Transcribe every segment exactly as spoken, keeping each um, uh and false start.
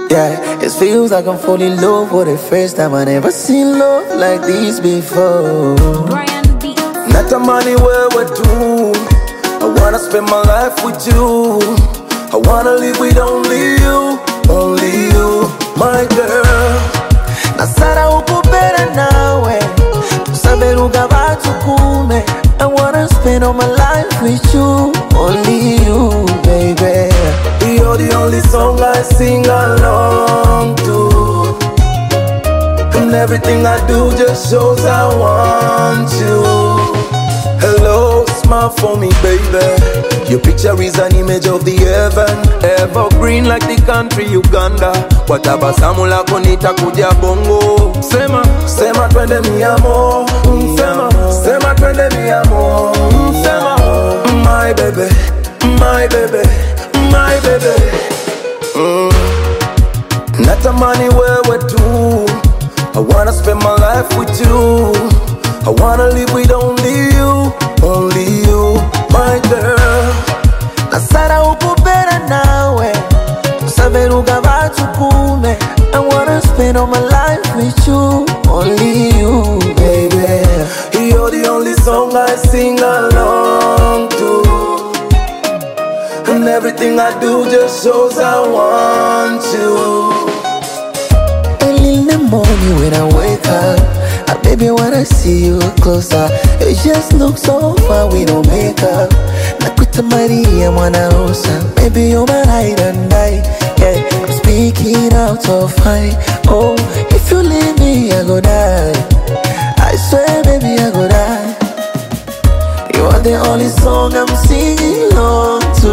Yeah, it feels like I'm falling in love for the first time. I never seen love like this before. Brian B. Not a money where we do. I wanna spend my life with you. I wanna live with only you, only you, my girl. Nasara ukupera nawe, tusaberuka batukume. I wanna spend all my life with you, only you, baby. You're the only song I sing along to, and everything I do just shows I want you. Hello, smile for me, baby. Your picture is an image of the heaven, evergreen like the country Uganda. Watabasamu lako nitakuja bongo. Sema, sema twende mi amor. Sema, sema twende mi amor. Sema, my baby, my baby, my baby. Mm. Natamani wewe tu. I wanna spend my life with you. I wanna live with only you, only you, my girl. Nasara ukupera nawe, tusaberuka batukume. I wanna spend all my life with you, only you, baby. You're the only song I sing along to, and everything I do just shows I want you. Early in the morning when I wake up, ah, baby, when I see you closer, you just look so far, we don't make up. Nakuta Maria mwana rosa, baby, you're my ride and die. Yeah, I'm speaking out of high. Oh, if you leave me, I go die. I swear, baby, I go die. You are the only song I'm singing along to.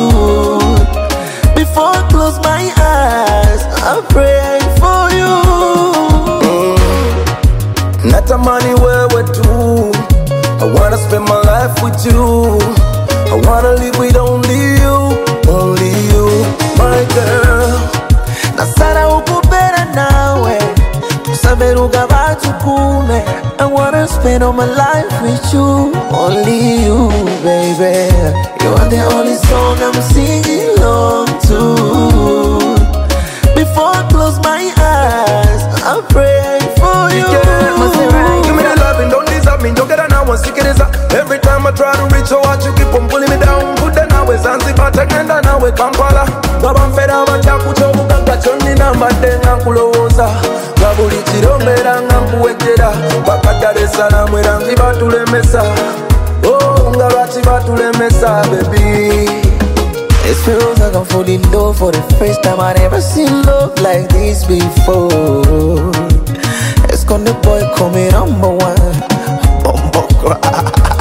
Before I close my eyes, I pray for you. Natamani wewe tu. I wanna spend my life with you. I wanna live with only you, only you, my girl. Nasara ukupera nawe, tusaberuka batukume. I wanna spend all my life with you, only you, baby. You are the only song I'm singing along to. Before I close my eyes, I pray for you. Yeah. Give me the loving, don't deserve me, don't get an hour, stick it is up. Every time I try to reach your heart, you keep on pulling me down. Put the nawe Zanzibar, tagenda nawe Kampala. Baba mfera bachakuchobuka kachoni na madenga kulowoza. Gabuli chirombera nga nkuwekera. Baka Dar es Salaam erangi batulemesa. Oh, nga lwaki batulemesa, baby. It feels like I'm falling in love for the first time. I never seen love like this before. It's gonna boy call me number one. Bumbo